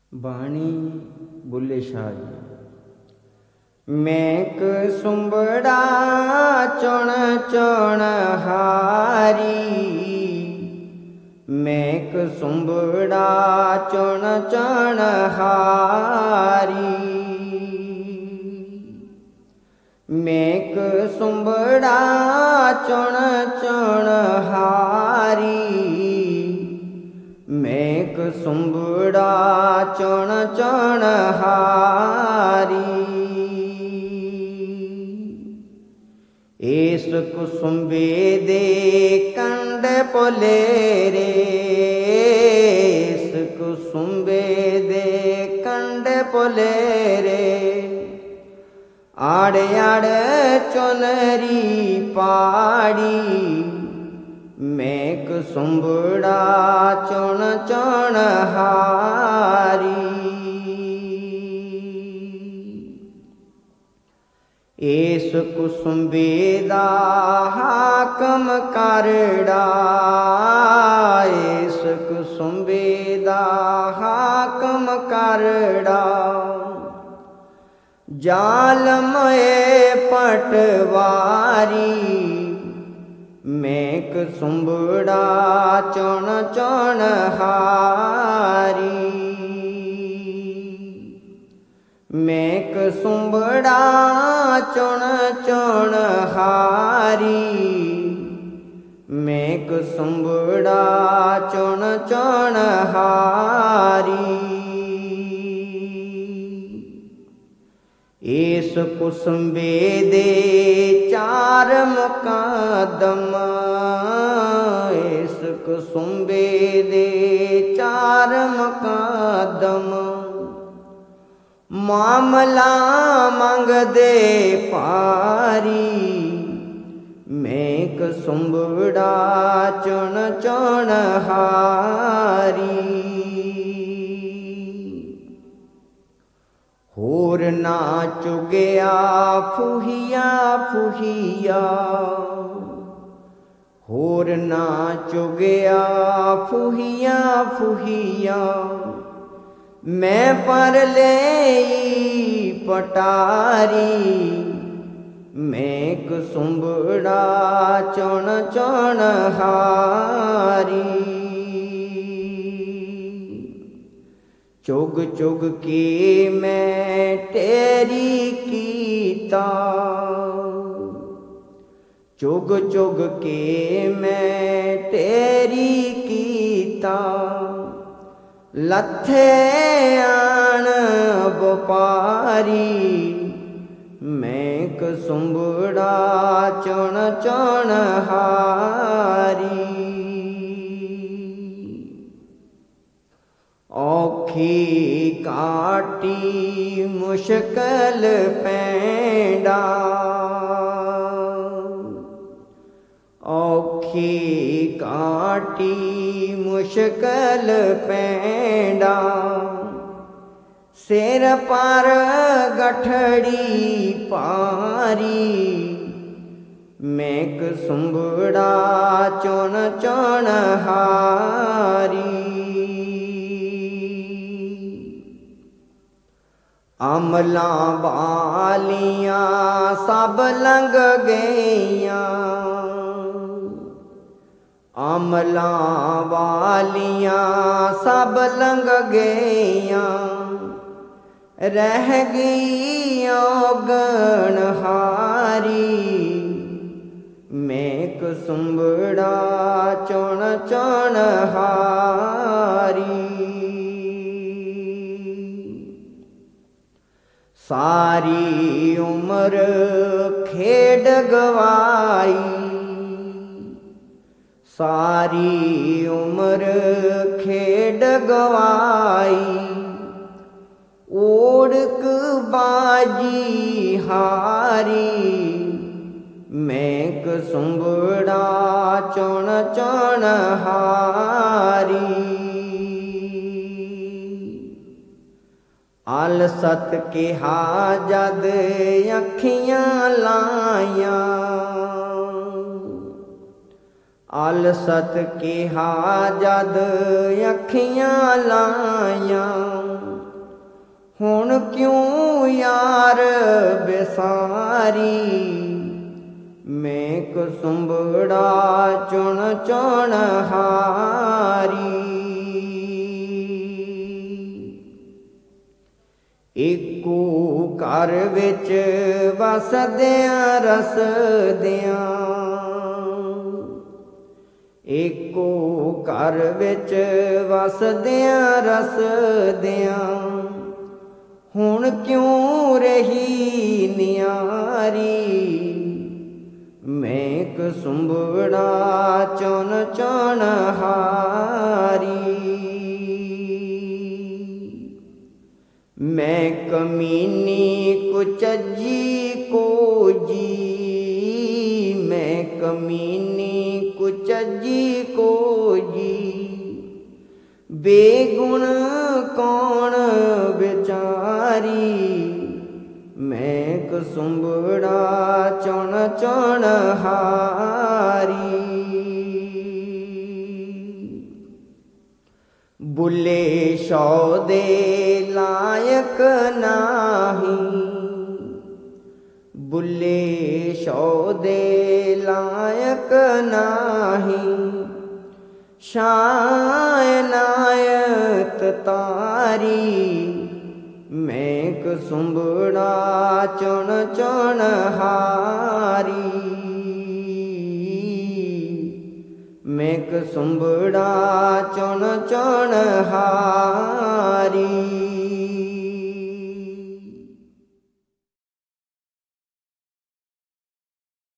ਬਾਣੀ ਬੁੱਲੇ ਸ਼ਾਹ ਜੀ। ਮੈਂ ਕਸੁੰਬੜਾ ਚੁਣ ਚੁਣ ਹਾਰੀ, ਮੈਂ ਕਸੁੰਬੜਾ ਚੁਣ ਚੁਣ ਹਾਰੀ, ਮੈਂ ਕਸੁੰਬੜਾ ਚੁਣ ਚੁਣ ਹਾਰੀ, ਮੈਂ ਕਸੁੰਬੜਾ ਚੁਣ ਚੁਣ ਹਾਰੀ। ਏਸ ਕੁਸੁੰਬੇ ਦੇ ਕੰਢ ਪੋਲੇਰੇ, ਏਸ ਕੁਸੁੰਬੇ ਦੇ ਕੰਢ ਪੋਲੇਰੇ, ਆੜ ਆੜ ਚੁਨਰੀ ਪਾੜੀ, ਮੈਂ ਕਸੁੰਬੜਾ ਚੁਣ ਚੁਣ ਹਾਰੀ। ਏਸ ਕੁਸੁੰਬੇ ਦਾ ਹਾਕਮ ਕਰੜਾ, ਏਸ ਕੁਸੁੰਬੇ ਦਾ ਹਾਕਮ ਕਰੜਾ, ਜ਼ਾਲਮ ਏ ਪਟਵਾਰੀ, ਮੈਂ ਕਸੁੰਬੜਾ ਚੁਣ ਚੁਣ ਹਾਰੀ, ਮੈਂ ਕਸੁੰਬੜਾ ਚੁਣ ਚੁਣ ਹਾਰੀ, ਮੈਂ ਕਸੁੰਬੜਾ ਚੁਣ ਚੁਣ ਹਾਰੀ। ਏਸ ਕੁਸੁੰਬੇ ਦੇ ਚਾਰ ਮੁਕੱਦਮ, ਏਸ ਕੁਸੁੰਬੇ ਦੇ ਚਾਰ ਮੁਕੱਦਮ, ਮਾਮਲਾ ਮੰਗਦੇ ਭਾਰੀ, ਮੈਂ ਕਸੁੰਬੜਾ ਚੁਣ ਚੁਣ ਹਾਰੀ। ਹੋਰ ਨਾ ਚੁਗਿਆ ਫੂਹੀਆ ਫੂਹੀਆ, ਹੋਰ ਨਾ ਚੁਗਿਆ ਫੂਹੀਆ ਫੂਹੀਆ, ਮੈਂ ਪਰ ਲਈ ਪਟਾਰੀ, ਮੈਂ ਕਸੁੰਬੜਾ ਚੁਣ ਚੁਣ ਹਾਰੀ। ਚੁਗ ਚੁਗ ਕੇ ਮੈਂ ਤੇਰੀ ਕੀਤਾ, ਚੁਗ ਚੁਗ ਕੇ ਮੈਂ ਤੇਰੀ ਕੀਤਾ, ਲੱਥੇ ਆਣ ਵਪਾਰੀ, ਮੈਂ ਕਸੁੰਬੜਾ ਚੁਣ ਚੁਣ ਹਾਰੀ। ਔਖੀ ਕਾਟੀ ਮੁਸ਼ਕਲ ਪੈਂਡਾ, ਔਖੀ ਕਾਟੀ ਮੁਸ਼ਕਲ ਪੈਂਡਾ, ਸਿਰ ਪਰ ਗਠੜੀ ਭਾਰੀ, ਮੈਂ ਕਸੁੰਬੜਾ ਚੁਣ ਚੁਣ ਹਾਰੀ। ਅਮਲਾਂ ਵਾਲੀਆਂ ਸਭ ਲੰਘ ਗਈਆਂ, ਅਮਲਾਂ ਵਾਲੀਆਂ ਸਭ ਲੰਘ ਗਈਆਂ, ਰਹਿ ਗਈ ਔਗਣ ਹਾਰੀ, ਮੈਂ ਕਸੁੰਬੜਾ ਚੁਣ ਚੁਣ ਹਾਰੀ। ਸਾਰੀ ਉਮਰ ਖੇਡ ਗਵਾਈ, ਸਾਰੀ ਉਮਰ ਖੇਡ ਗਵਾਈ, ਓੜਕ ਬਾਜੀ ਹਾਰੀ, ਮੈਂ ਕਸੁੰਬੜਾ ਚੁਣ ਚੁਣ ਹਾਰੀ। ਆਲਸਤ ਕਿਹਾ ਜਦ ਅੱਖੀਆਂ ਲਾਈਆਂ, ਆਲਸਤ ਕਿਹਾ ਜਦ ਅੱਖੀਆਂ ਲਾਈਆਂ, ਹੁਣ ਕਿਉਂ ਯਾਰ ਬਿਸਾਰੀ। ਮੈਂ ਕੁਸੁੰਬੜਾ ਚੁਣ ਚੁਣ ਹਾਰੀ। ਇੱਕੋ ਘਰ ਵਿੱਚ ਵਸਦਿਆਂ ਰਸਦਿਆਂ, ਇੱਕੋ ਘਰ ਵਿੱਚ ਵਸਦਿਆਂ ਰਸਦਿਆਂ, ਹੁਣ ਕਿਉਂ ਰਹੀ ਨਿਆਰੀ। ਮੈਂ ਕੁਸੁੰਬੜਾ ਚੁਣ ਚੁਣ ਹਾਰੀ। ਮੈਂ ਕਮੀਨੀ ਕੁਚੱਜੀ ਕੋ ਜੀ, ਮੈਂ ਕਮੀਨੀ ਕੁਚੱਜੀ ਕੋ ਜੀ। ਬੇਗੁਣ ਕੌਣ ਵਿਚਾਰੀ। ਮੈਂ ਕੁਸੁੰਬੜਾ ਚੁਣ ਚੁਣ ਹਾਰੀ। ਬੁੱਲੇ ਸ਼ੌ ਦੇ ਲਾਇਕ ਨਾਹੀ, ਬੁੱਲੇ ਸ਼ੌ ਦੇ ਲਾਇਕ ਨਾਹੀ। ਸ਼ਾਹ ਨਾਇਤ ਤਾਰੀ। ਮੈਂ ਕੁਸੁੰਬੜਾ ਚੁਣ ਚੁਣ ਹਾਰੀ। ਮੈਂ ਕੁਸੁੰਬੜਾ ਚੁਣ ਚੁਣ ਹਾਰੀ।